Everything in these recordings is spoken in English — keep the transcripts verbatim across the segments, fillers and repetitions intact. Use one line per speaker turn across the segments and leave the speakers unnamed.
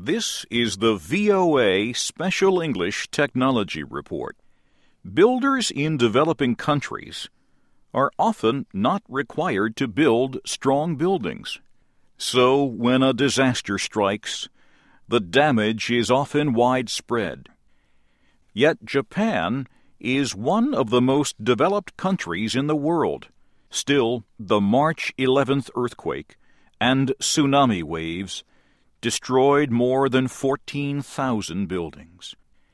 This is the V O A Special English Technology Report. Builders in developing countries are often not required to build strong buildings. So when a disaster strikes, the damage is often widespread. Yet Japan is one of the most developed countries in the world. Still, the March eleventh earthquake and tsunami waves destroyed more than fourteen thousand buildings.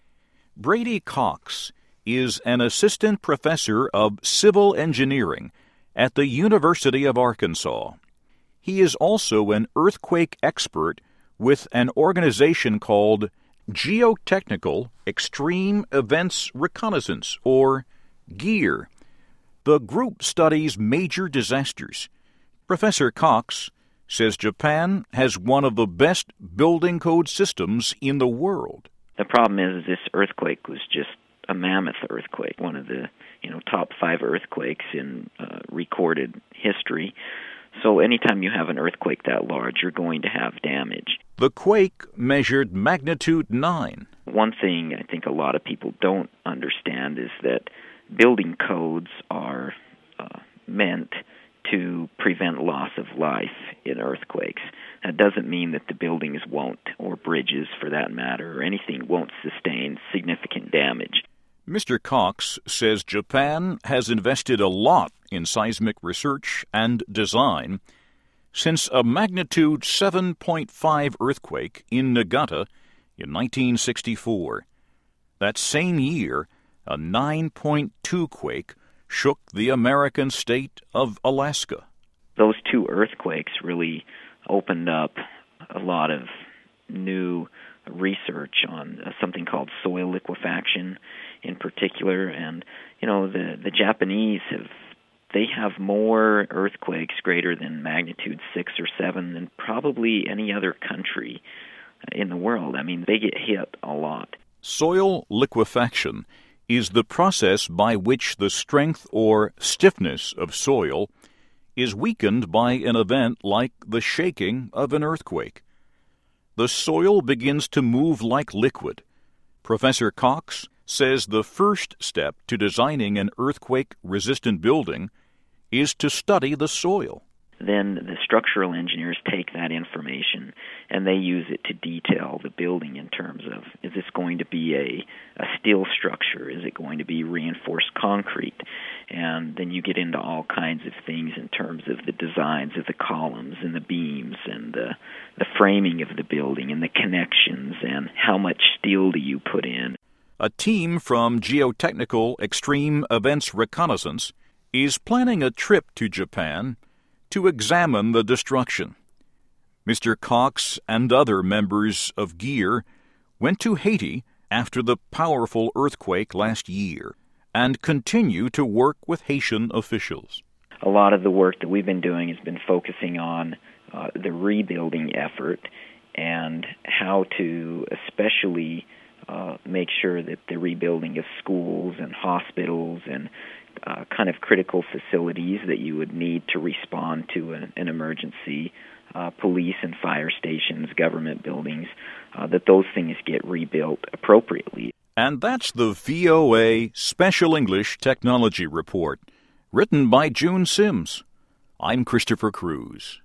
Brady Cox is an assistant professor of civil engineering at the University of Arkansas. He is also an earthquake expert with an organization called Geotechnical Extreme Events Reconnaissance, or GEAR. The group studies major disasters. Professor Cox says Japan has one of the best building code systems in the world.
The problem is this earthquake was just a mammoth earthquake, one of the you know top five earthquakes in uh, recorded history. So anytime you have an earthquake that large, you're going to have damage.
The quake measured magnitude nine.
One thing I think a lot of people don't understand is that building codes are uh, meant to prevent loss of life in earthquakes. That doesn't mean that the buildings won't, or bridges for that matter, or anything won't sustain significant damage.
Mister Cox says Japan has invested a lot in seismic research and design since a magnitude seven point five earthquake in Nagata in nineteen sixty-four. That same year, a nine point two quake shook the American state of Alaska.
Those two earthquakes really opened up a lot of new research on uh, something called soil liquefaction in particular. And, you know, the, the Japanese have, they have more earthquakes greater than magnitude six or seven than probably any other country in the world. I mean, they get hit a lot.
Soil liquefaction is the process by which the strength or stiffness of soil is weakened by an event like the shaking of an earthquake. The soil begins to move like liquid. Professor Cox says the first step to designing an earthquake-resistant building is to study the soil.
Then the structural engineers take that information and they use it to detail the building in terms of, is this going to be a, a steel structure? Is it going to be reinforced concrete? And then you get into all kinds of things in terms of the designs of the columns and the beams and the, the framing of the building and the connections and how much steel do you put in.
A team from Geotechnical Extreme Events Reconnaissance is planning a trip to Japan to examine the destruction. Mister Cox and other members of GEAR went to Haiti after the powerful earthquake last year and continue to work with Haitian officials.
A lot of the work that we've been doing has been focusing on uh, the rebuilding effort and how to especially uh, make sure that the rebuilding of schools and hospitals and Uh, kind of critical facilities that you would need to respond to an, an emergency, uh, police and fire stations, government buildings, uh, that those things get rebuilt appropriately.
And that's the V O A Special English Technology Report, written by June Sims. I'm Christopher Cruz.